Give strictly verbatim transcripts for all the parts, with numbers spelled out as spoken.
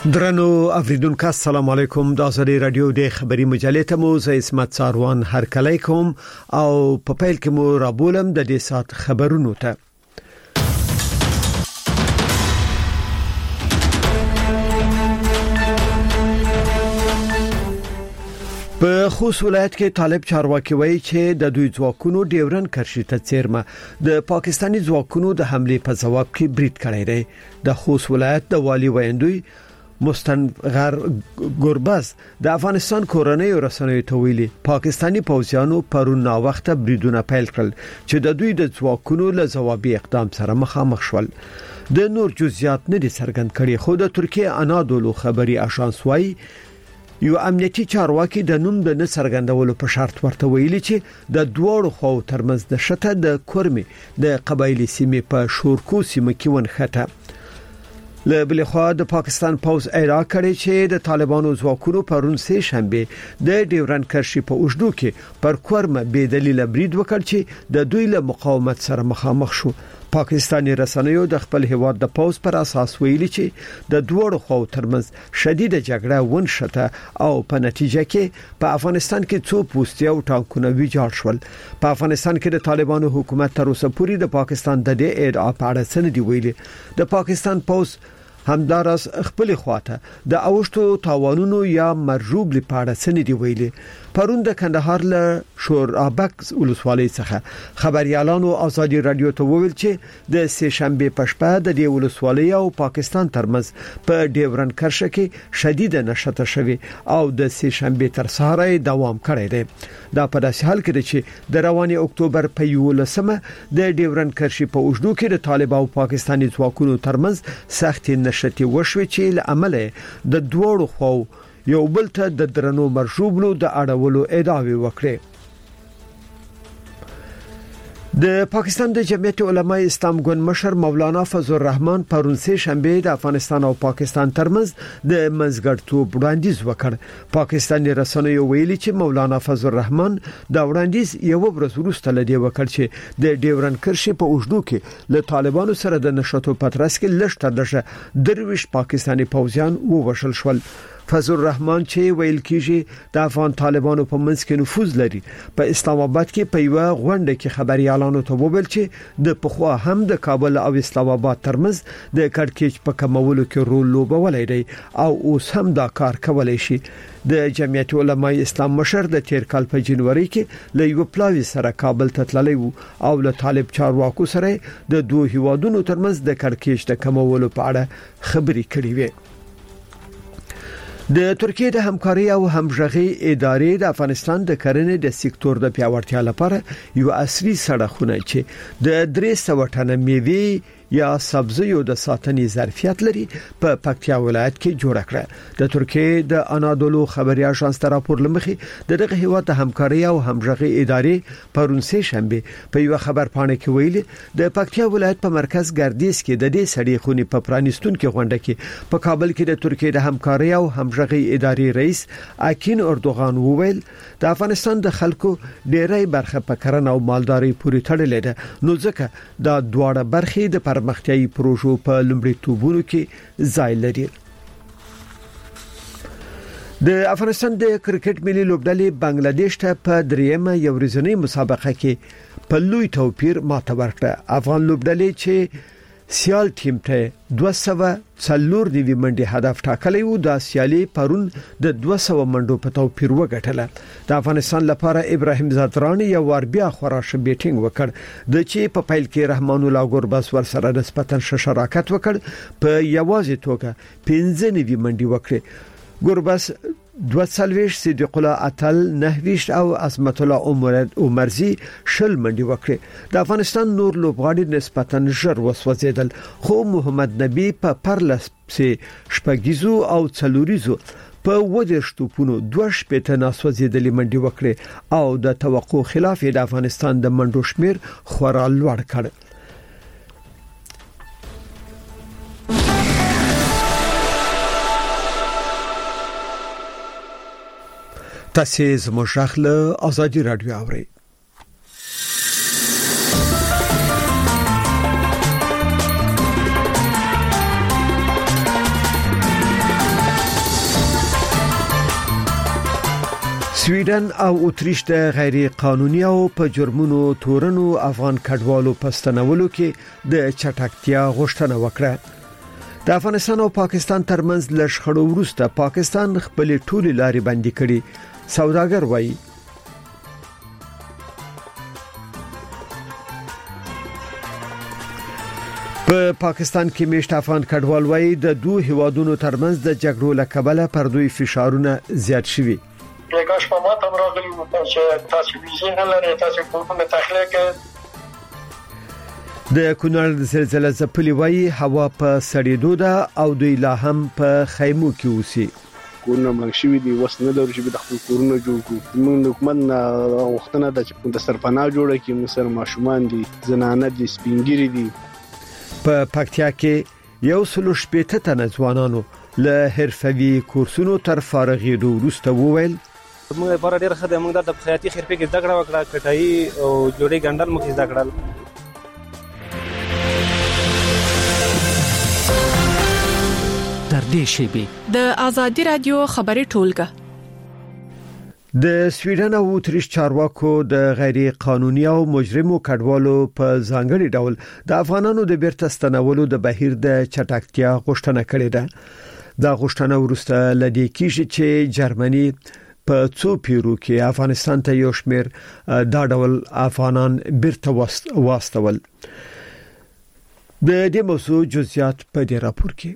درنو اوریدونکو السلام علیکم د ازادي رادیو د خبري مجلې ته مو زه اسمت ساروان هر کله کوم او په پیل کې مو رابولم د دې سات خبرونو ته. په خوست ولایت کې طالب چارواکي وایي چې د دوی ځواکونو ډیورن کرښې ته چیرمه د پاکستاني ځواکونو د حمله په جواب کې بریټ کړی دی. د خوست ولایت د والی ویندوی مستنغر ګورباز د افغانستان کورنۍ رسنیو ته ویلي پاکستانی پوځیانو پرون نا وخته بریدونه پیل کړل چې د دوی د ځواکونو له جوابي اقدام سره مخامخ شول. د نور جزئیات نه دي څرګند کړي خو د ترکیه انادولو خبري اژانس وايي یو امنیتي چارواکي د نوم د نه څرګندولو په شرط ورته ویلي چې د دوړو خو ترمنځ د شته د کورمي د قبایلی سیمې په شورکو سیمه کې ونخته. له بل خوا د پاکستان پوز اعلان کړی چې د طالبانو ځواکونو پرون سه شنبه د ډیورن کرښې په اوږدو کې پر کورمه بې دلیل برید وکړ چې د دوی له مقاومت سره مخامخ شو. پاکستاني رسنیو د خپل هیواد د پوز پر اساس ویلي چې د دوړو خو ترمنځ شدید جګړه ونشته او په نتیجه کې په افغانستان کې څو پوستي او ټانکونه ویجاړ شول. په افغانستان کې د طالبانو حکومت تر اوسه پورې د پاکستان د دې ادعا په اړه څه نه دی ویلي. د پاکستان پوز همدارس خپل خواته د اوښتو تاوانونو یا مرجوب لپاره څه نه دی ویلي. پرون د کندهار له شورابک ولسوالۍ څخه خبريالانو ازادي رادیو ته وویل چې د سه شنبه په شپه د دې ولسوالۍ او پاکستان ترمنځ په ډیورن کرښه کې شدید نشته شوی او د سه شنبه تر سهار دوام کړی دی. دا په داسې حال کې چې د رواني اکتوبر په یولسمه د ډیورن کرښې په اوږدو کې د طالب او پاکستاني ځواکونو ترمنځ سخت نشته وشوي چې له عمله د دوړو خو یو بل ته د درنو مرشوبلو د اړولو ادعاوې وکړي. د پاکستان د جمعیت علماء اسلام ګوند مشر مولانا فضل الرحمن پرون سه شنبه د افغانستان او پاکستان ترمنځ د منځګړتوب وړاندیز وکړ. پاکستاني رسنیو ویلي چې مولانا فضل الرحمن دا وړاندیز یو ورځ وروسته لدی وکړ چې د ډیورن کرښې په اوږدو کې له طالبانو سره د نشټو پترس کې لښته دغه درویش پاکستاني پوځیان ووشل شول. فضل الرحمن چې ویل کیږي د افغان طالبانو په منځ کې نفوذ لري په اسلام آباد کې په یو غونډه کې خبريالانو ته وویل چې د پخوا هم د کابل او اسلام آباد ترمنځ د کډکېچ په کمولو کې رول لوبولای دی او اوس هم دا کار کولای شي. د جمعیت علماء اسلام مشر د تیر کال په جنوري کې له یو پلاوی سره کابل ته تللی وو او له طالب چارواکو سره د دوه هیوادونو ترمنځ د کډکېچ د کمولو په اړه خبري کړې وې. د ترکیه د همکاري او همغږي ادارې د افغانستان د کرنې د سکتور د پیاوړتیا لپاره یو عصري سړکونه چې د درې سوه ټنه میوې یا سبزیو د ساتنې ظرفیت لري په پکتیا ولایت کې جوړ کړه. د ترکیه د انادولو خبري اژانس راپور لمخې دغه هیواد د همکاري او همغږي ادارې پرون سه شنبه په یو خبر پاڼه کې ویلي د پکتیا ولایت په مرکز ګردیز کې د دې سړي خونی په پرانستون کې غونډه کې په کابل کې د ترکیه د همکاري او همغږي ادارې رئیس اکین اردوغان وویل د افغانستان د خلکو ډیری برخه په کرنه او مالداري پورې تړلې ده نو ځکه دا دواړه برخې د پرمختیايي پروژو په لومړیتوبونو کې ځای لري. د افغانستان د کرکټ ملي لوبډلې بنگلاديش ته په دریمه یو ورځنی مسابقه کې په لوی توپیر ماته ورکړه. افغان لوبډلې چې سیال ټیم ته دوه سوه څلور نیوي منډي هدف ټاکلی وو د سیالي پرون د دوه سوه منډو په توپیر وګټله. د افغانستان لپاره ابراهیم زاترانی یو ور بیا خوراشه بیټینګ وکړ د چې په پیل کې رحمان الله ګورباس ور سره نسبتا شراکت وکړ په یوازې توګه پنځه نیوي منډي وکړي. ګورباس دوه سلويش صدیق الله اتل نهويش او عظمت الله عمرزي شل منډي وکړي. د افغانستان نور لوبغاړي نسبتا ژر وسوځیدل خو محمد نبی په پرلس سه شپږیزو او څلوریزو په ودر شټوپونو دوه شپته ناسوځیدلې منډي وکړي او د توقع خلاف د افغانستان د منډو شمیر خورا لوړ کړ. تاسو زموږ غږ ازادي رادیو اورئ. سویډن او اتریش د غیر قانوني او په جرمونو تورنو افغان کډوالو پستنولو کې د چټکتیا غوښتنه وکړه. د افغانستان او پاکستان ترمنځ لشخړو وروسته پاکستان خپل ټولې لارې بندي کړې. سوداګر وایي په پاکستان کې میشت افغان کډوال وایي د دوه هیوادونو ترمنځ د جګړو لکبله پر دوی فشارونه زیات شوي. کاش په ماته راغلی و چې تاسو ویزه نه لرئ، تاسو کومه تخلیه کې د کونړ زلزلې ځپلې وایي هوا په سړېدو ده او دوی لا هم په خیمو کې اوسي. کورونه منشوي دي، وس نه لري چې د خپل کورونه جوړ کړو. موږ حکومت غوښتنه ده چې د سرپناه جوړه کړي. موږ سره ماشومان دي، زنانه دي، سپینګری دي. په پکتیا کې یو سلو شپېته تنه ځوانانو له حرفوي کورسونو تر فارغېدو وروسته وویل موږ لپاره ډېر ښه دی. موږ د خیاطي حرفې کې زده کړه وکړه، کټایي او جوړې ګنډل موږ زده کړل. تر دې شیبې د آزادي رادیو خبري ټولګه د سویډن او اتریش چارواکو د غیر قانوني او مجرمو کډوالو په ځانګړي ډول د افغانانو د بیرته ستنولو د بهیر د چټکتیا غوښتنه کړې ده. دا غوښتنه وروسته لدې کېږي چې جرمني په څو پیرو کې افغانستان ته یو شمېر دا ډول افغانان بیرته واستول. د دې موضوع جزئیات په دې راپور کې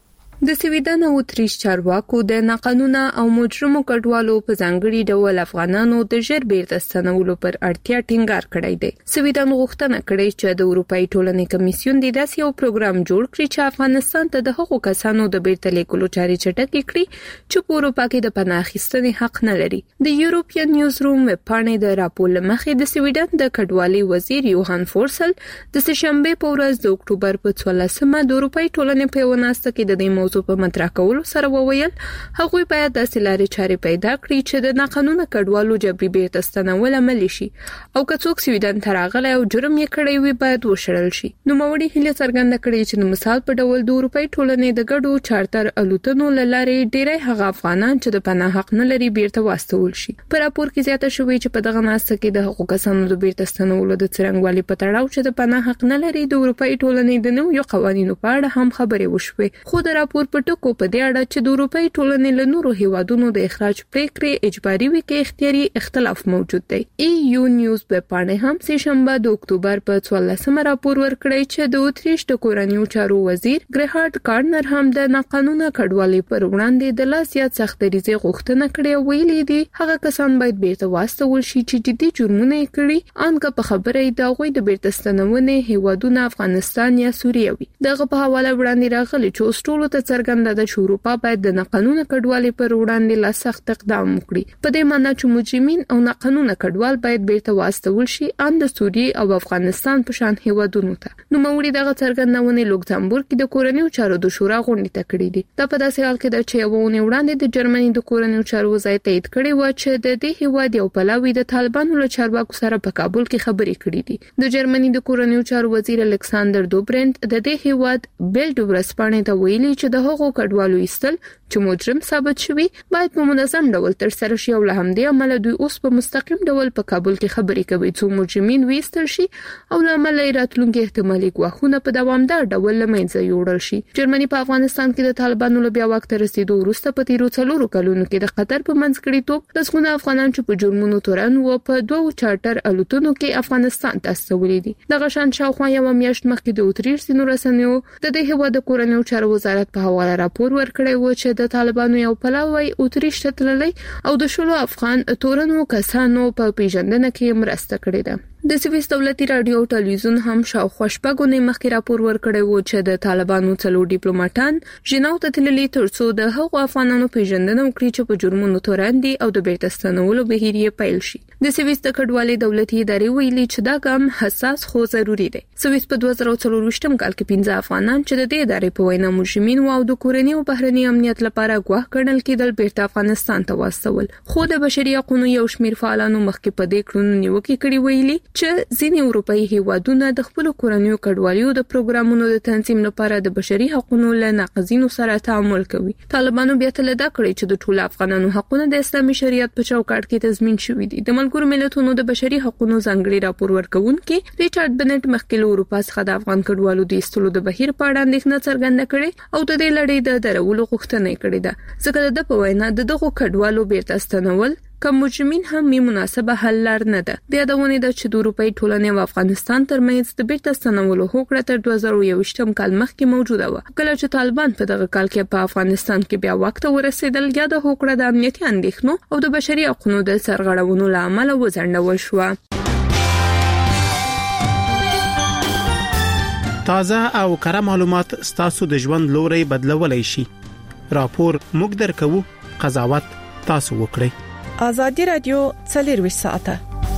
د سویډن او اتریش چارواکو د ناقانونه او مجرمو کډوالو په ځانګړي ډول افغانانو د ژر بیرته ستنولو پر اړتیا ټینګار کړی دی. سویډن غوښتنه کړې چې د اروپאי ټولنې کمیسیون د داسې یو پروګرام جوړ کړي چې افغانستان ته د هغو کسانو د بیرته لیکلو چارې چټکې کړي چې په اروپا کې د پناه اخیستنې حق نه لري. د یورپین نیوز روم وپاڼې د راپور لمخې د سویډن د کډوالۍ وزیر یوهان فورسل د سهشنبه په ورځ د اکتوبر په څوارلسمه د اروپאי ټولنې په وناسته کې د دې موضوع په مطرح کولو سره وویل هغوی باید د سلاري چارې پیدا کړي چې د ناقانونه کډوالو جبري بیرته ستنول عمل شي او که څوک سویډن ته راغلی او جرم یې کړی وي باید وشړل شي. نو موري هله څرګنده کړې چې د مثال په ډول د اروپאי ټولنې د ګډو چارټر الوتنو لارې ډېری هغه افغانان چې د پناه حق نه لري بیرته واستول شي. په راپور کې زیاته شوې چې په دغه ناسته کې د حقوق کسانو د بیرته ستنولو د څرنګوالي په تړاو چې د پناه حق نه لري د اروپאי ټولنې د نویو قوانینو په اړه هم خبرې وشوې. خو د راپور په ټکو په دې اړه چې د اروپאי ټولنې له نورو هیوادونو د اخراج پریکړې اجباري وي کې اختیاري اختلاف موجود دی. ای یو نیوز په پاڼه هم سه شنبه د اکتوبر په څوارلسمه راپور ورکړی چې د اتریش د کورنیو چارو وزیر ګریهارد کارنر هم د ناقانونه کډوالۍ پر وړاندې د لا زیات سختريزي غوښتنه کړې او ویلي دي هغه کسان باید بیرته واستول شي چې جدي جرمونه کړي انګه په خبره دا غوي د بیرته ستنونې هیوادونه افغانستان یا سوریه وي. دغه په حواله وړاندې راغلي چې اوسټولو ته څرګنده ده چې اروپا باید د ناقانونه کډوالۍ پر وړاندې لا سخت اقدام وکړي. په دې معنی چې مجرمین او ناقانونه کډوال باید بیرته واستول شي ان د سوریه او افغانستان په شان هیوادونو ته. نو موري دغه څرګندونه لوکزامبورګ کې د کورنیو چارو د شورا غونډه ته کړې دي. دا په داسې حال کې ده چې یوونه وړاندې د جرمني د کورنیو چارو وزارت تایید کړی و چې د دې هیواد یو پلاوی د طالبانو له چارواکو سره په کابل کې خبرې کړې دي. د جرمني د کورنیو چارو وزیر الکساندر دوبرنت د دې هیواد بیلډ ورسپانې ته ویلي چې د هغو کډوالو ایستل چې مجرم ثابت شوی باید په منظم ډول تر سره شي او له همدې عمل دوی اوس په مستقیم ډول په کابل کې خبرې کوي چې مجرمین ویستل شي او له عمل راتلونکي احتمالي ګواښونه په دوامدار ډول لمنځه یوړل شي. جرمني په افغانستان کې د طالبانو له بیا واک ته رسیدو وروسته په تیرو څلورو کلونو کې د قطر په منځګړیتوب لسګونه افغانان چې په جرمونو تورن و په دوه چارټر الوتنو کې افغانستان ته استولې دي. دغه شان شاوخوا یو میاشت مخکې د اتریش سینو رسنیو د دې هیواد د کورنیو چارو وزارت په حواله راپور ورکړی و چې د طالبانو یو پلاوی اتریش ته تللی او د شلو افغان تورنو کسانو په پیژندنه کې مرسته کړې ده. د سویس دولتي رادیو او ټلویزیون هم شاوخوا شپږونه مخکې راپور ورکړی و چې د طالبانو څلور ډیپلوماټان ژناو ته تللي ترڅو د هغو افغانانو پیژندنه وکړي چې په جرمونو تورن دي او د بیرته ستنولو بهیر یې پیل شي. د سویس د کډوالۍ دولتي ادارې ویلي چې دا ګام حساس خو ضروری دی. سویس په دوه زره څلور کال کې پنځه افغانان چې د دې ادارې په وینا مجرمین او د کورنۍ او بهرني امنیت لپاره ګواښ ګڼل کېدل بیرته افغانستان ته واستول. خو د بشري حقوقو یو شمېر فعالانو مخکې په دې کړنو نیوکه کړې ویلي چې ځینې اروپאי هیوادونه د خپل کورنیو کډوالیو د پروګرامونو د تنظیم لپاره د بشري حقوقو له ناقضینو سره تعامل کوي. طالبانو بیا تل دا کړی چې د ټولو افغانانو حقوقونه د اسلامي شریعت په چوکاټ کې تضمین شوي دي. د ملګرو ملتونو د بشري حقوقو ځانګړي راپور ورکونکي ریچارډ بنټ مخکې له اروپا څخه د افغان کډوالو د ایستلو د بهیر په اړه اندېښنه څرګنده کړې او د دې لړۍ د درولو غوښتنه کړې ده. ځکه د په وینا د دغو کډوالو بیرته ستنول کوم مجرمین هم می مناسبه حل لار نه ده. د یادونه ده چې د اروپאי ټولنې او افغانستان ترمنځ د بیرته ستنولو هوکړه تر دوه زره یو کال مخکې موجوده و. کله چې طالبان په دغه کال کې په افغانستان کې بیا وخت ورسېدل، یا د هوکړه د امنیتي اندېښنو او د بشري حقوقو د سرغړونو لامل وځنډول شو. تازه او کره معلومات ستاسو د ژوند لوري بدلولای شي. راپور موږ درکو، قضاوت تاسو وکړئ. آزادی رادیو څلور ساعته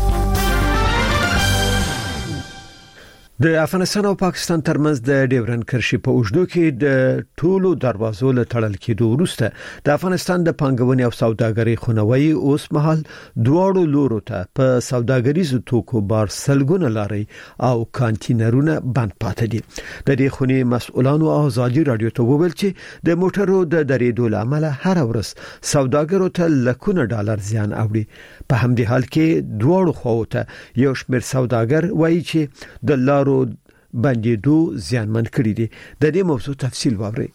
د افغانستان او پاکستان ترمنځ د ډیورن کرښې په اوږدو کې د ټولو دروازو له تړل کېدو وروسته د افغانستان د پانګونې او سوداګرۍ خونوي اوس مهال دواړو لورو ته په سوداګریزو توکو بار سلګونه لارې او کانټینرونه بند پاتې دي. د دې خونې مسؤلانو آزادي رادیو ته وویل چې د موټرو د درېدو لامل هر ورځ سوداګرو ته لکونه ډالر زیان اوړي. په همدې حال کې دواړو خواو ته یو شمېر سوداګر وایي چې د لارو باندې دو زیانمن کړي دي. د دې موضوع تفصیل واورئ.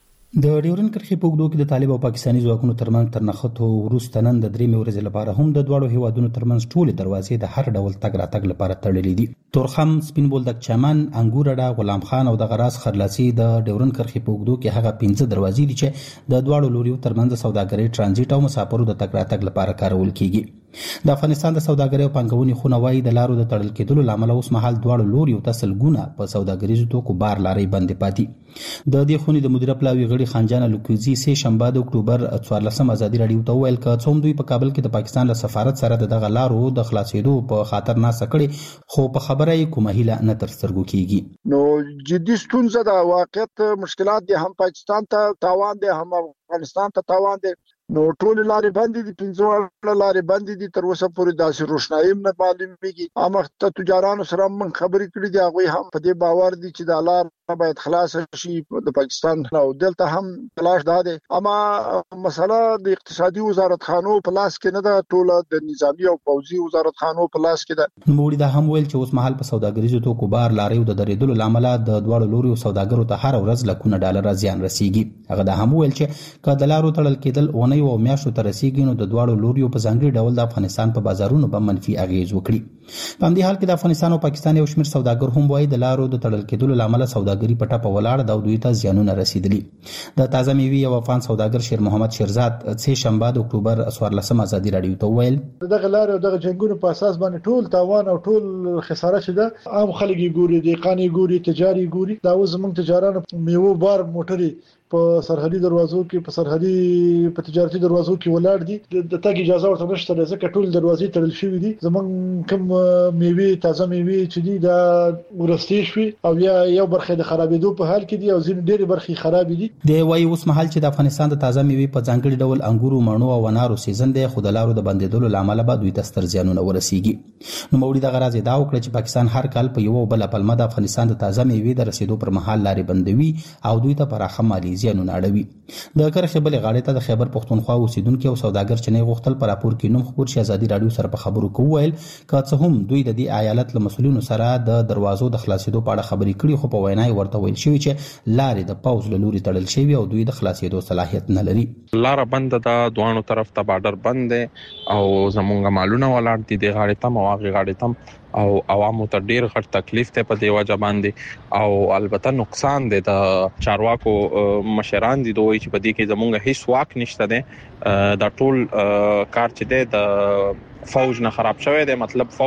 د ډیورن کرښې په اوږدو کې د طالب او پاکستاني ځواکونو ترمنځ تر نښتو وروسته نن د درې ورځې لپاره هم د دواړو هیوادونو ترمنځ ټولې دروازې د هر ډول تګ راتګ لپاره تړلې دي. تورخم، سپین بولدک چمن، انګورډا، غلام خان او د غراس خرلاسي د ډیورن کرښې په اوږدو کې هغه پنځه دروازې دي چې د دواړو لوريو ترمنځ سوداګرۍ، ترانزیت او مسافرو د تګ راتګ لپاره کارول کیږي. د افغانستان د سوداګرۍ او پانګونې خونه وايي د لارو د تړل کېدلو لامل اوس مهال دواړو لوريو ته سلګونه په سوداګریزو توکو بار لارې بندې پاتې. د دې خونې د مدیره پلاوي غړي خانجان لوکوزي سه شنبه د اکتوبر څوارلسم ازادي رادیو ته ویل ک څوم دوی په کابل کې د پاکستان له سفارت سره د دغه لارو د خلاصېدو په خاطر نه سکړي، خو په خبره یې کومه هیله نه تر سترګو کیږي. نو جدي ستونزه د واقعیت مشکلات دي، هم پاکستان ته تاوان دي هم افغانستان ته تاوان دي. نو ټول لارې باندې دي، پنځه لارې باندې دي، تر اوسه پورې داسې روښنايي نه معلومیږي. امخته تجارانو سره من خبرې کړې دي، هغه هم په دې باور دي چې د لار باید خلاص شي د پاکستان او دلته هم تلاش ده. اما مسله د اقتصادي وزارت خانو په لاس کې نه ده، ټول د نظامی او پوځي وزارت خانو په لاس کې ده. نوموړي دا هم ویل چې اوس مهال په سوداګریزو توکو بار لارې د درېدلو لامل د دواړو لوريو سوداګرو ته هر ورځ لکونه ډالر زیان رسیږي. هغه دا هم ویل چې کله د لارو تړل کېدل اونۍ او میاشتو ته رسیږي نو د دواړو لوريو په ځانګړي ډول د افغانستان په بازارونو به منفي اغیز وکړي. په همدې حال کې د افغانستان او پاکستان یو شمېر سوداګر هم وایي د لارو د تړل کېدلو لامل سوداګري په ټاپه ولاړ د دوی ته زیانونه رسیدلي. د تازه میوې او افغان سوداګر شیر محمد شیرزاد سه شنبه د اکتوبر څوارلسم ازادي رادیو ته ویل دغه لار او دغه جنگونو په اساس باندې ټول تاوان او ټول خساره چې ده عام خلک ګوري، د قانی ګوري، تجاري ګوري. دا اوس زموږ تجارانو میوه بار موټري په سرحدي دروازو کې په سرحدي په تجارتي دروازو کې ولاړ دي، د تګ اجازه ورته نشته، ځکه ټول دروازې تړل شوې دي. زمونږ کوم میوه تازه میوه چې دي دا ورستې شوي او یا یو برخه د خرابېدو په حال کې دي او ځینې ډېرې برخې خراب دي. د وایي اوس مهال چې د افغانستان د تازه میوه په ځانګړي ډول انګورو، مڼو او انارو سیزن دی، خو د لارو د بندیدلو لامل به دوی ته ستر زیانونه ورسیږي. نو موري د غراز دا وکړه چې پاکستان هر کال په یو بل پلمه د افغانستان د تازه میوه د رسیدو پر مهال لارې بندوي او دوی ته پراخه مالی زیانونه اړوي. د کرخې بلې غاړې ته د خیبر پښتونخوا اوسیدونکو او سوداګر چې نه غوښتل پر راپور کې نوم خبر شي ازادي رادیو سره په خبرو کې ویل که څه هم دوی د دې ایالت له مسولینو سره د دروازو د خلاصېدو په اړه خبرې کړي، خو په وینا یې ورته ویل شوی چې لارې د پاوز له لوري تړل شوی او دوی د خلاصېدو صلاحیت نه لري. لار بند ده، دوانو طرف ته بارډر بند دی او زمونږ مالونه ولاړ دي د غاړې ته مواغې غاړې ته او عوامو ته ډیر غټ تکلیف ته په دی وجه باندې او البته نقصان دی د چارواکو مشران دي دوی چې په دې کې زمونږ هیڅ واک نشته دی. دا ټول کار چې دی د فوج نه خراب شوی دی، مطلب فوج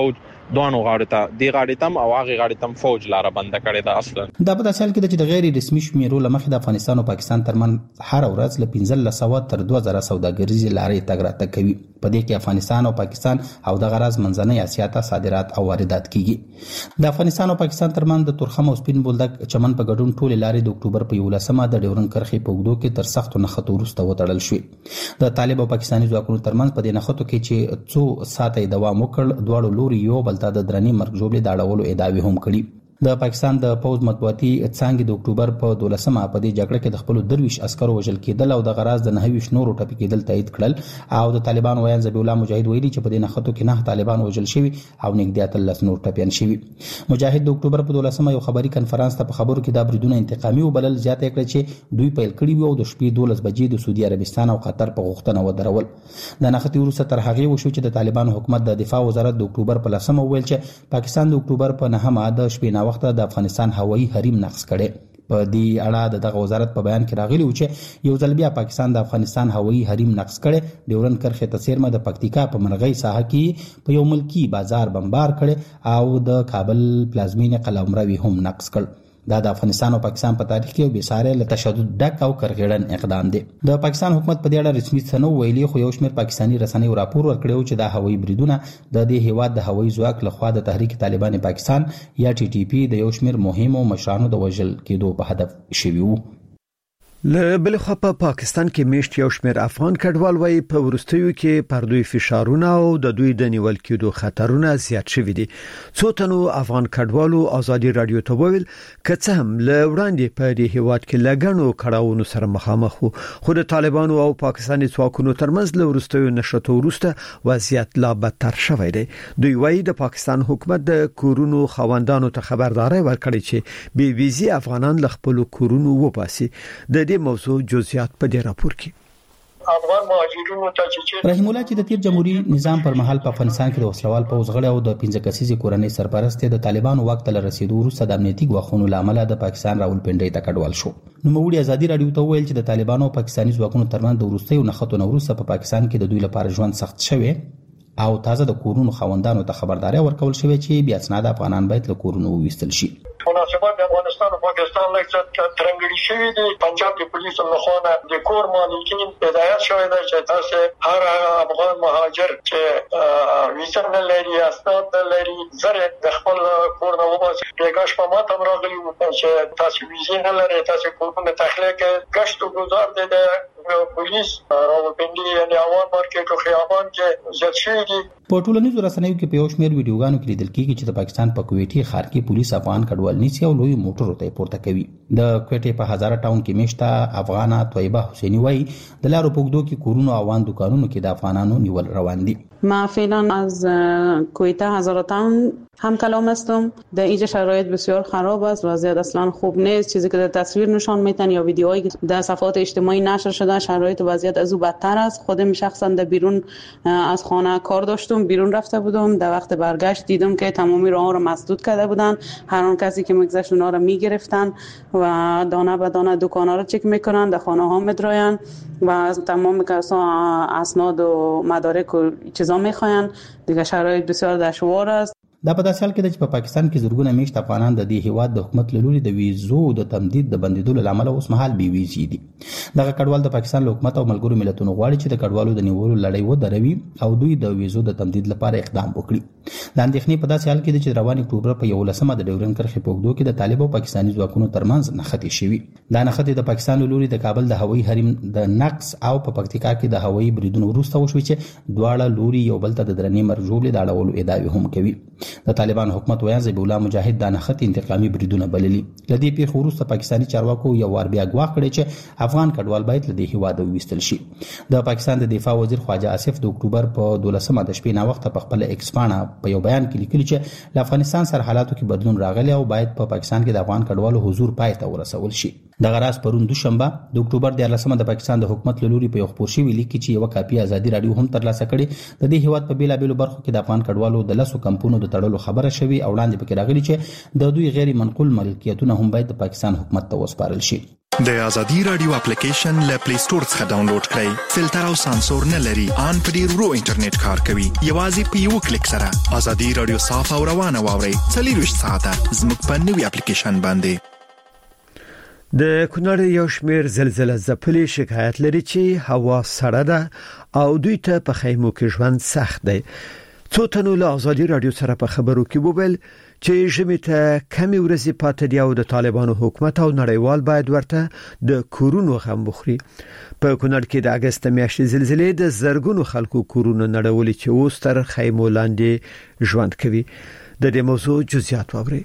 دوانو غاړه ته دی غاړه تم او هغه غاړه تم فوج لاره بند کړي دا اصلا دا په داسې حال کې د غیر رسمي شمیرو لمخې د افغانستان او پاکستان ترمن هر ورځ له پنځه سوه تر دوه زره سوداګریزي لارې تګ راتګ کوي. په دې کې افغانستان او پاکستان او د غراز منځنۍ اسیا ته صادرات او واردات کیږي. د افغانستان او پاکستان ترمن د تورخم او سپین بولدک چمن په ګډون ټول لارې د اکتوبر په یولسمه د ډیورن کرښې په اوږدو کې تر سختو نښتو وروسته وتړل شوې. د طالب او پاکستاني ځواکونو ترمنځ په دې نښتو کې چې څو ساعته دوام وکړ دواړو لوري یو بل ته د درنې مرګ ژوبلې د اړولو ادعاوې هم کړي. د پاکستان د پوز مطبوعاتي څنګه د اکتوبر په دولسمه په دې جګړه کې د خپل درویش عسکرو وژل کېدل او د غراز د نهویش نورو ټپي کېدل تایید کړل او د طالبان ویان ذبیح الله مجاهد ویلي چې په دې نښتو کې نه طالبان وژل شوي او نږدې اتلس نور ټپيان شوي. مجاهد د اکتوبر په دولسمه یو خبري کنفرانس ته په خبرو کې د بریدونو انتقامي وبلل زیاته کړ چې دوی پیل کړی وو او د شپې دولس بجې د سعودي عربستان او قطر په غوښتنه ودرول. د نښتې وروسته تر هغه وشو چې د طالبان حکومت د دفاع وزارت د اکتوبر په لسمه ویل چې پاکستان د اکتوبر په نهمه د شپې نا وخت د افغانستان هوایي حریم نقض کړي. په دې اړه د دغه وزارت په بیان کې راغلی و چې یو ځل بیا پاکستان د افغانستان هوایي حریم نقض کړي. ډیورن کرښې ته څیرمه د پکتیکا په مرغۍ ساحه کې په یو ملکی بازار بمبار کړي او د کابل پلازمینې قلمرو هم نقض کړ. دا د افغانستان او پاکستان په تاریخ کې یو بېساري له تشدد ډک او کرغېړن اقدام دی. د پاکستان حکومت په دې اړه رسمي څه نه ویلي خو یو شمېر پاکستاني رسنیو راپور ورکړی چې دا هوایي بریدونه د دې هیواد د هوایي ځواک لخوا د تحریک طالبان پاکستان یا ټي ټي پی د یو شمېر مهمو مشرانو د وژل کېدو په هدف شوي وو. له بل خوا په پاکستان کې میشت یو شمېر افغان کډوال وایي په ورستیو کې پر دوی فشارونه او د دوی د نیول کېدو خطرونه زیات شوي دي. څو تنو افغان کډوالو ازادي رادیو ته وویل که هم له وړاندې په دې هیواد کې لګڼو کړهونو سره مخامخ وو خو د طالبانو او پاکستاني ځواکونو ترمنځ له ورستیو نشټو وروسته وضعیت لا بدتر شوی دی. دوی وایي د پاکستان حکومت د کورونو خاوندانو ته خبرداري ورکړي چې بې ویزي افغانان له خپل کورونو وباسي. د موضوع جزئیات په دې راپور کې افغان مهاجرینو ته چې رحیم الله چې د تیر جمهوریت نظام پر مهال په افغانستان کې د وسلوال پوځ غړي او د پنځه کسیزې کورنۍ سرپرست د طالبانو وخت له رسیدو وروسته د امنیتي ګواښونو لامل د پاکستان راولپنډۍ ته کډوال شو. نو موږ ازادي رادیو ته ویل چې د طالبانو او پاکستاني ځواکونو ترمنځ د وروستیو نښتو وروسته په پاکستان کې د دوی لپاره ژوند سخت شوی او تازه د کورونو خاوندانو ته خبرداري ورکول شوې چې بیا اسناد افغانان باید له کورونو وویستل شي. مناسبات د افغانستان او پاکستان له څخه ترنګړي شوې دي. پنجاب د پولیسو لخوا د کور مالکین هدایت شوی دی چې تاسو هر افغان مهاجر چې ویزه نه لري اسناد نه لري زره د خپل کور نه وباسي. دغه شپه ماته راغلی و چې تاسو ویزه نه لري تاسو کورونه تخلیق گشت و گذار دي د پولیس راولپنډي یعنی اوان مارکیټ او خیابان کې زیات شوی دي. په ټولنیزو رسنیو کې په یو شمېر ویډیوګانو کې لیدل کېږي چې د پاکستان په کویټي ښار کې پولیس افغان کډوال نیسي او لوی موټرو ته پورته کوي. د کویټي په هزاره ټاون کې میشته افغانه طیبه حسینی وایي د لارو په اوږدو کې کورونو او وان دکانونو کې د افغانانو نیول روان دي. ما فعلا از کویتا هزاره تاون هم کلام هستم. در اینجا شرایط بسیار خراب است، وضعیت اصلا خوب نیست. چیزی که در تصویر نشان میدن یا ویدیوهایی که در صفحات اجتماعی نشر شده شرایط و وضعیت از او بدتر است. خودم شخصا در بیرون از خانه کار داشتم، بیرون رفته بودم، در وقت برگشت دیدم که تمامی راه ها رو مسدود کرده بودن. هر آن کسی که میگذشت اونا رو میگرفتن و دانه به دانه دکانا رو چک میکنن، در خانه ها میدراین و از تمام کسا اسناد و مدارک و چیزا میخواین. دیگه شرایط بسیار دشوار است. دا په داسې حال کې چې په پاکستان کې زورګونه میشت افغانان د دې هیواد د حکومت له لوري د ویزو د تمدید د بندیدو لامل اوس مهال بي ویزي دي. دغه کډوال د پاکستان حکومت او ملګرو ملتونو غواړي چې د کډوالو د نیولو لړۍ ودروي او دوی د ویزو د تمدید لپاره اقدام وکړي. د اندېښنې په داسې حال کې چې روان اکتوبر په یولسمه د ډیورن کرښې په اوږدو کې د طالب او پاکستاني ځواکونو ترمنځ نښتې شوي. دا نښتې د پاکستان له لوري د کابل د هوایي حریم د نقض او په پکتیکا کې د هوایي بریدونو وروسته وشوي چې دواړه لوري یو بل ته د درنې مرګ ژوبلې د اړولو ادعاوې هم کوي. د طالبان حکومت ویان ذبیح الله مجاهد د نښتې انتقامي بریدونه بللي. له دې پیښو وروسته پاکستاني چارواکو یو وار بیا ګواښ کړی چې افغان کډوال باید له دې هیواده وویستل شي. د پاکستان د دفاع وزیر خواجه آصف د اکتوبر په دولسمه د شپې ناوخته په خپل ایکس پاڼه په یو بیان کې لیکلي چې له افغانستان سره حالاتو کې بدلون راغلی او باید په پاکستان کې د افغان کډوالو حضور پای ته ورسول شي. دغه راز پرون دوشنبه د اکتوبر دیارلسمه د پاکستان د حکومت له لوري په یو خپور شوي لیک کې چې یو کاپي ازادي رادیو هم ترلاسه کړي. د دې هیواد په بیلابېلو برخو کې د افغان کډوالو د لسو کمپونو د تړلو خبره شوې او وړاندې پکې راغلي چې د دوی غیر منقول ملکیتونه هم باید د پاکستان حکومت ته وسپارل شي. د ازادي رادیو اپلیکیشن له پلی سٹور څخه ډاونلوډ کړئ. فلټر او سانسور نه لري. ان په ډیر ورو انټرنیټ کار کوي. یوازې په یو کلیک سره ازادي رادیو صاف او روانه واورئ. څلور ساعته زموږ په نوې اپلیکیشن باندې. د کونړ یو شمیر زلزلې ځپلي شکایت لري چې هوا سړه ده او دوی ته په خیمو کې ژوند سخت دی. څو تنو له ازادي رادیو سره په خبرو کې وویل چې ژمي ته کمی ورځې پاتې دی او د طالبانو حکومت او نړیوال باید ورته د کورونو غم بخوري. په کونړ کې د اگست میاشتې زلزلې د زرګونو خلکو کورونه نړولې چې اوس تر خیمو لاندې ژوند کوي. د دې موضوع جزئیات واورئ.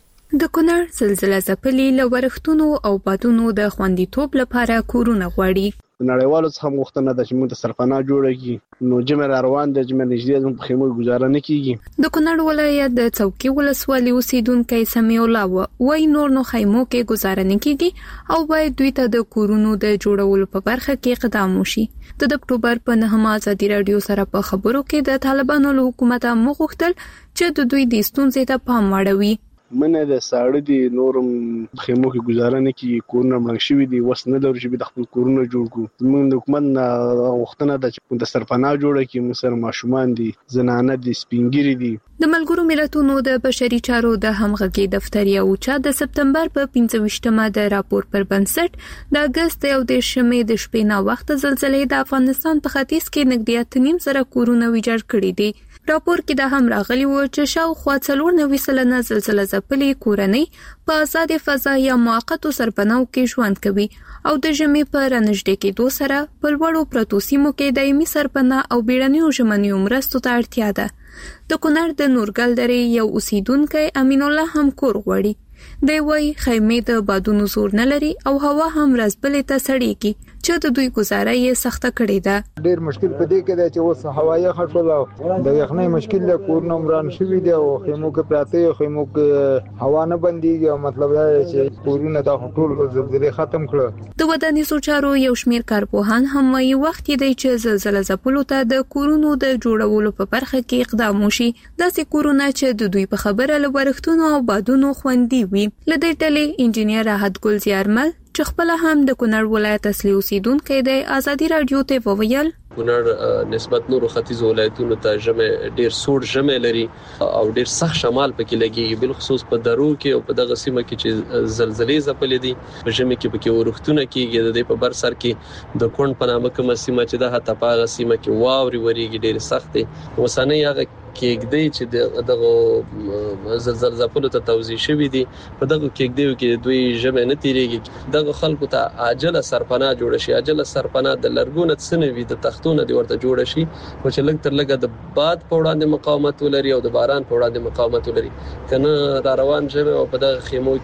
د کونړ زلزلې ځپلي له ورښتونو او بادونو د خوندیتوب لپاره کورونه غواړي. نړیوالو څخه غوښتنه ده چې موږ ته سرپناه جوړه کړي. نو جمع را روان ده جمع نږدې زموږ په خیمو گزاره نه کیږي. د کونړ ولایت د څوکۍ ولسوالۍ اوسیدونکو سمیع الله وایي نور نو خیمو کې گزاره نه کیږي او باید دوی ته د کورونو د جوړولو په برخه کې اقدام وشي. د اکتوبر په نهمه ازادي رادیو سره په خبرو کې د طالبانو له حکومت مغوښتل چې د دوی د ستونزې ته پام واړوي. منه د ساړه دي نورم خیمو کې گزاره نه کی کورونه مړ شوی دي وس نه لري چې د خپل کورونه جوړ کو. موږ د حکومت وختونه د د سرپناه جوړه کی موږ سره ماشومان دي زنانه دي سپینګری دي. د ملګرو ملتونو د بشري چارو د همغږي دفتر یو چا د سپتمبر په پنځه ویشتمه د راپور پر بنسټ د اگست یو د شمې د شپې نا وخت زلزلې د افغانستان په ختیځ کې نږدې اته نیم زره کورونه ویجاړ کړي دي. راپور کې د هم راغلی و چې شاوخوا څلور نوي سلنه زلزلې ځپلي کورنۍ په آزاد فضا یا موقتو سرپناو کې ژوند کوي او د ژمي په رانږدې کېدو سره په لوړو پرتو سیمو کې دایمي سرپناه او بیړنیو ژمنیو مرستو ته اړتیا ده. د کونړ د نورګل درې یو اوسیدونکی امین الله هم کور غواړي. دی وايي خیمې د بادونو زور نه لري او هوا هم رزبلې ته سړېږي چې د دوی گزاره یې سخته کړې ده. ډېر مشکل په دې کې دی چې اوس هوایي خټول د یخنۍ مشکل له کورونو مران شوي دي او خیمو کې پراته یو خیمو کې هوا نه بنديږي او مطلب دا چې کورونه د ټول زلزلې ختم کړه. د ودانیزو چارو یو شمیر کارپوهان هم وايي وخت دی چې زلزلې ځپلو ته د کورونو د جوړولو په برخه کې اقدام وشي. داسې کورونه چې د دوی په خبره له ورښتونو او بادونو خوندي وي. لدې ټلې انجینیر راحت ګل زیارمل چې خپل هم د کونړ ولایت اصلي اوسیدونکو د ازادي رادیو ته وویل کونړ نسبت نورو ختیځ ولایتونو ته ژمه ډیر سوړ ژمه لري او ډیر سخت شمال پکې لګي بل خصوص په درو کې او په دغه سیمه کې چې زلزلې ځپلې دي په ژمه کې پکې ورښتونه کېږي د دې په بر سر کې د کون په نامه کومه سیمه چې د هټه پاغه سیمه کې واوري وريږي ډیر سخت دي. وسانه هغه کېږدي چې دغه زلزلې ځپلو ته توزیع شوی دي په دغه کېږدیو کې دوی ژمه نه تیریږي. دغه خلکو ته عاجله سرپناه جوړ شي. عاجله سرپناه د لرګونه سنوي د تختونه دی ورته جوړ شي او چې لږ تر لږه د باد په وړاندې مقاومت ولري او د باران په وړاندې مقاومت ولري. کنه را روان ژمه او په دغه خیمو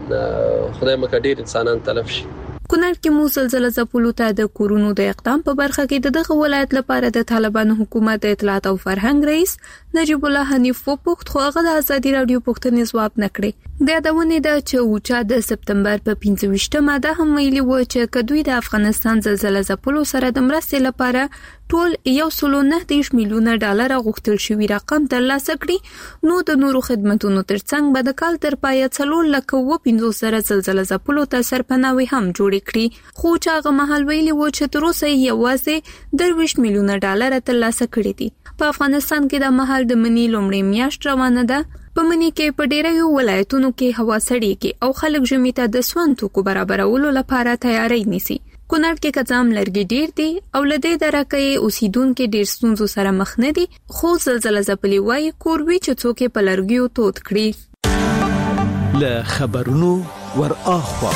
کې خدای مکه ډیر انسانان تلف شي. کونړ کې مو زلزلې ځپلو ته د کورونو د اقدام په برخه کې د دغه ولایت لپاره د طالبانو حکومت د اطلاعات او فرهنګ رئیس نجیب الله حنیف وپوښت خو هغه د ازادي رادیو پوښتنې ځواب نکړي. د یادونه ده چې اوچا د سپتمبر په پنځه ویشتمه ده هم ویلي و چې کدوې د افغانستان زلزلې ځپلو سره د مرستې لپاره ټول یو سل نه دیش میلیونه ډالر غوښتل شوی رقم ترلاسه کړي نو د نورو خدماتونو ترڅنګ به د کال تر پایه څلور لک و پنځوس زره زلزلې ځپلو ته سرپناوي هم جوړ کړي خو چې هغه مهال ویلي و چې تر اوسه یوازې درویشت میلیونه ډالر ترلاسه کړي دي. په افغانستان کې د مهال د منی لومړی میاشت روانه ده. په منی کې په ډیرو ولایتونو کې هوا سړیږي او خلک ژمي ته د سون توکو برابرولو لپاره تیاری نیسي. کونړ کې کڅام لرګي ډیر دي او لدې درکې اوسیدونکو ډیر ستونزو سره مخ نه دي خو زلزلې ځپلي وای کوربي چې څوک په لرګیو تود کړي. له خبرونو ور اخوا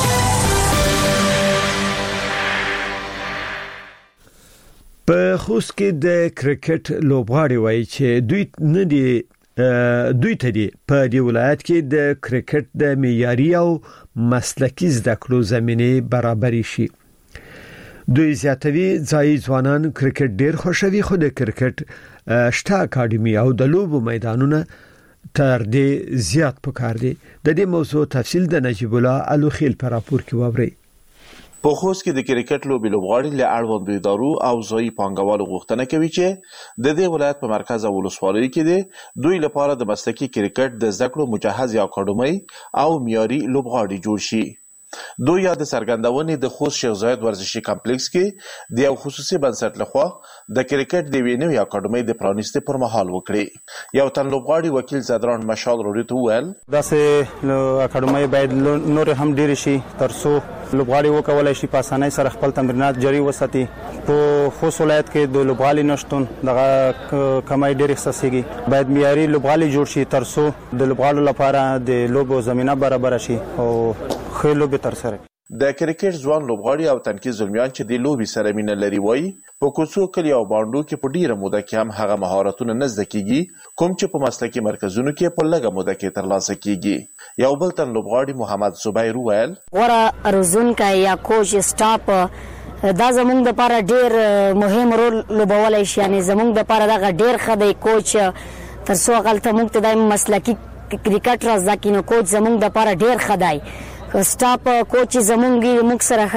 په خوست کې د کرکټ لوبغاړي وایي چې دوی نه دي دوی ته دي په دې ولایت کې د کرکټ د معیاري او مسلکي زده کړو زمينه برابر شي. دوی زیاتوي ځای ځوانان کرکټ ډیر خوشوي خو د کرکټ شته اکیډمي او د لوبو میدانونه تر دې زیات پکار دي. د دې موضوع تفصیل د نجیب الله الوخیل په راپور کې ووري. په خوست کې د کرکټ لوبي لوبغاړي له اړوند ادارو او ځای پانګوالو غوښتنه کوي چې د دې ولایت په مرکز او ولسوالۍ کې دي دوی لپاره د مسلکي کرکټ د زده کړو مجهز یا اکاډمي او معیاري لوبغاړي جوړ شي. دوی یا د څرګندونې د خوست شیخ زاید ورزشي کمپلیکس کې د یو خصوصي بنسټ لخوا د کرکټ د یوې نوې اکاډمۍ د پرانیستې پر مهال وکړې. یو تن لوبغاړي وکیل زدران مشال راډیو ته وویل داسې اکاډمۍ باید نور هم ډېرې شي تر څو لوبغاړي وکولای شي په اسانۍ سره خپل تمرینات جاري وساتي. په خوست ولایت کې د لوبغالي نشتون دغه کمای ډېر احساسېږي. باید معیاري لوبغالي جوړ شي تر څو د لوبغاړو لپاره د لوبو زمینه برابر شي او ښه لوبې ترسره کړي. د کرکټ ځوان لوبغاړي او تنکي زلمیان چې د لوبې سره مینه لري وایي په کوڅو کلي او بانډو کې په ډیره موده کې هم هغه مهارتونه نه زده کیږي کوم چې په مسلکي مرکزونو کې په لږه موده کې ترلاسه کیږي. یو بل تن لوبغاړي محمد زبیر وویل غوره روزونکی یا کوچ سټاپ دا زمونږ دپاره ډیر مهم رول لوبولی شي. یعنې زمونږ دپاره دغه ډیر ښه دی کوچ تر څو هغلته موږ ته دا مسلکي کرکټ را زده کړي نو کوچ زمونږ دپاره ډیر ښه دی. سټاپ کوچ زمونږ موږ سره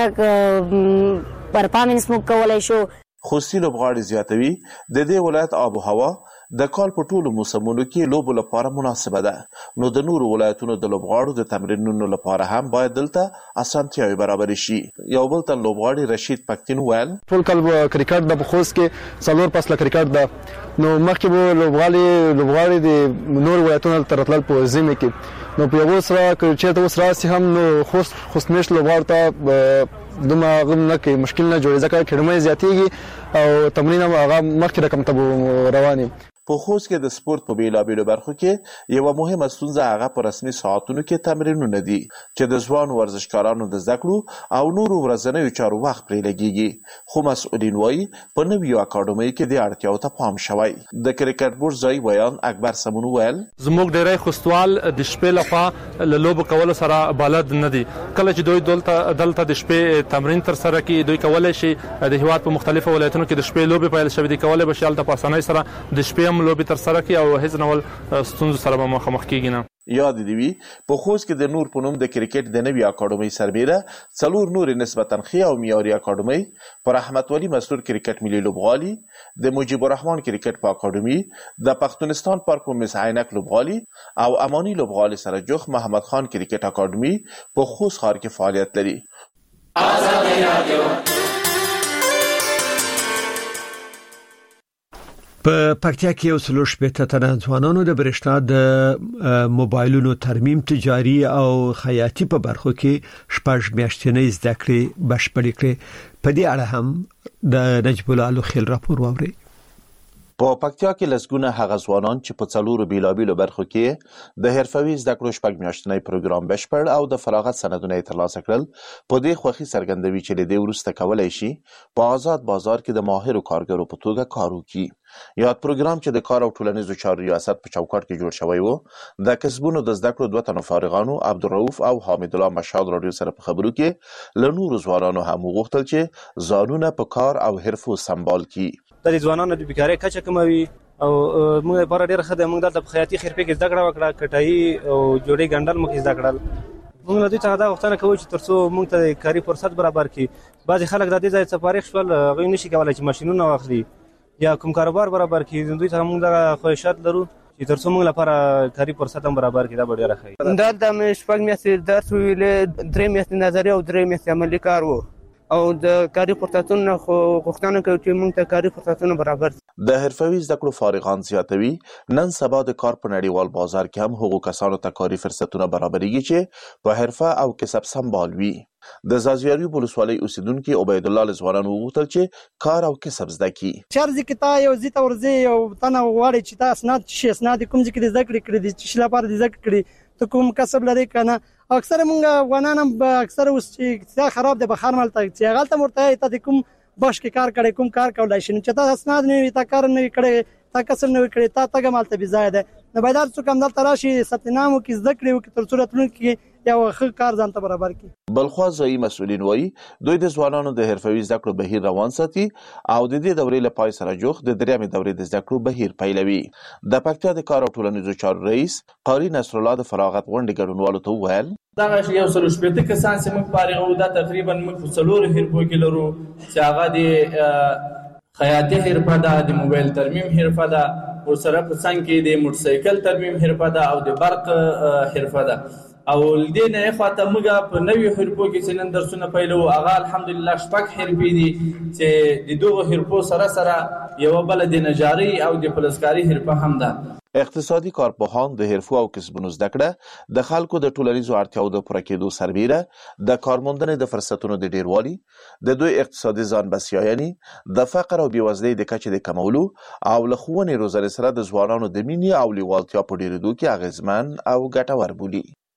ښه پرفارمنس موږ کولی شو. خوستي لوبغاړي زیاتوي د دې ولایت آب و هوا د کال په ټولو موسمونو کې لوبو لپاره مناسبه ده، نو د نورو ولایتونو د لوبغاړو د تمرینونو لپاره هم باید دلته اسانتیاوې برابر شي. یو بل تن لوبغاړي رشید پکتین ویل ټول کال کرکټ د خوست کې څلور فصله کرکټ ده، نو مخکې به لوبغاړي لوبغاړي د نورو ولایتونو تر راتلل په زمي کې، نو په یو سره چې اوس راسي هم نو خوست خوستمېش لوبغاړو ته دومره غم نه کوي، مشکل نه جوړي ځکه کډمې زیاتېږي او تمرین هغه مخکې رقم ته رواني. په خوست کې د سپورت په بیلابیلو برخو کې یو مهمه ستونزه هغه په رسمي ساعتونو کې تمرینونه دي چې د ځوان ورزشکارانو د زده کړو او نورو ورځنیو چارو وخت پرې لګیږي. خو مسؤلین وایي په نویو اکاډمۍ کې د اړتیاو ته پام شوی. د کرکټ بورډ ځای بیان اکبر سمون ویل زموږ ډېری خوستوال د شپې لخوا له لوبو کولو سره بلد نه دي. کله چې دوی دلته دلته د شپې تمرین تر سره کوي دوی کولی شي د هیواد په مختلفو ولایتونو کې د شپې لوبې پیل شوي دي کولی به شي هلته په اسانۍ سره د شپې لوبې تر سره کوي او هیڅ ډول ستونزو سره به مخامخ کیږي نه. یاد دی وی په خوست کې د نور په نوم د کرکټ د نوي اکاډمۍ سربیره څلور نور نسبتا ښې او معیاري اکاډمۍ پر رحمت ولی مسرور کرکټ ملي لوبغالي، د مجيب الرحمن کرکټ په اکاډمۍ، د پښتونستان پارک په مس عینک لوبغالي او اماني لوبغالي سره جوخ محمد خان کرکټ اکاډمۍ په خوست ښار کې فعالیت لري. آزادي رادیو په پکتیا کې یو څلور شپېته تنه ځوانانو د برېښنا د موبایلونو ترمیم تجاري او خیاطي په برخو کې شپږ میاشتې زده کړې بشپړې کړې. په دې اړه هم د نجیب الله لوخیل راپور واوري. په پکتیا کې لسګونه هغه ځوانان چې په څلورو بیلابیلو برخو کې د حرفوي زده کړو شپږ میاشتنی پروګرام بشپړ او د فراغت سندونه یې ترلاسه کړل په دې خوښي څرګندوي چې له دې وروسته کولای شي په آزاد بازار کې د ماهرو کارګرو په توګه کار وکړي. یاد پروګرام چې د کار او ټولنیزو چارو ریاست په چوکاټ کې جوړ شوی و د کسبونو د زده کړو دوه تنو فارغانو عبدالرؤف او حامد الله مشهاد راډیو سره په خبرو کې له نورو ځوانانو هم وغوښتل چې ځانونه په کار او حرفو سمبال کړي. د ځوانانو د بیکارۍ کچه کموي او موږ لپاره ډېر ښه دی. موږ دلته په خیاطي خرپې کې زده کړه وکړه، کټایي او جوړې ګنډل موږ زده کړل. موږ له دوی څخه دا غوښتنه کوو چې تر څو موږ ته کاري فرصت برابر کړي. بعضې خلک د دې ځای څخه فارغ شول هغوی نشي کولی چې ماشینونه واخلي یا کوم کاروبار برابر کړي. دوی څخه موږ دغه خواهشات لرو چې تر څو موږ لپاره کاري فرصت هم برابر کړي. دا به ډېره ښه وي. دلته مې شپږ میاشتې درس ویلې، درې میاشتې نظري او درې میاشتې عملي کار و او د کاري فرصتونو خو غوښتنه کوي چې موږ ته کاري فرصتونه برابر شي. د حرفوي زده کړو فارغان زیاتوي نن سبا د کار په نړیوال بازار کې هم هغو کسانو ته کاري فرصتونه برابرېږي چې په حرفه او کسب سمبال وي. د زازیاریو ولسوالۍ اوسیدونکي عبید الله له ځوانانو وغوښتل چې کار او کسب زده کړي. چار ځای کې تا یو ځای ته ورځې یو تنه غواړي چې تا اسناد شي اسناد کوم ځای کې د زده کړې کړي دي چې لپاره د زده کړې ته کوم کسب لري که نه. اکثره مونږ افغانان هم اکثره اوس چې اقتصاد خراب دی بهر ملته چې هغلته ورته ته د کوم بش کې کار کړی کوم کار کولی شي نو چې تا اسناد نه وي تا کار نه وي کړی تا کسب نه وي کړی تا تګ هم هلته بېځایه دی. نو باید هر څوک همدلته راشي ثبت نام وکړي زده کړې وکړي تر څو راتلونکي کې یو ښه کار ځان ته برابر کړي. بلخوا ځایي مسؤلین وایي دوی د ځوانانو د حرفوي زده کړو بهیر روان ساتي او د دې دورې له پای سره جوخ د درېیمې دورې د زده کړو بهیر پیلوي. د پکتیا د کار او ټولنیزو چارو رئیس قاري نصرالله د فراغت غونډې ګډونوالو ته وویل دغه یو سل شپېته کسان چې موږ فارغ وو دا تقریبا موږ په څلورو حرفو کې لرو چې هغه د خیاطي حرفه ده، د موبایل ترمیم حرفه ده، ورسره په څنګ کې د موټرسایکل ترمیم حرفه ده او د برق حرفه ده او لدې نه خواته موږ په نوي حرفو کې چې نن درسونه پیلو هغه الحمدلله شپږ حرفې دي چې د دغو حرفو سره سره یوه بله د نجاري او د فلزکاري حرفه هم ده. اقتصادي کارپوهان د حرفو او کسبونو زده کړه د خلکو د ټولنیزو اړتیاو د پوره کېدو سربیره د کارموندنې د فرصتونو د ډیروالي، د دوی اقتصادي ځان بسیاینې، د فقر او بېوزلۍ د کچې د کمولو او له ښوونې روزنې سره د ځوانانو د مینې او لیوالتیا په ډېرېدو کې اغېزمن او ګټور بولي.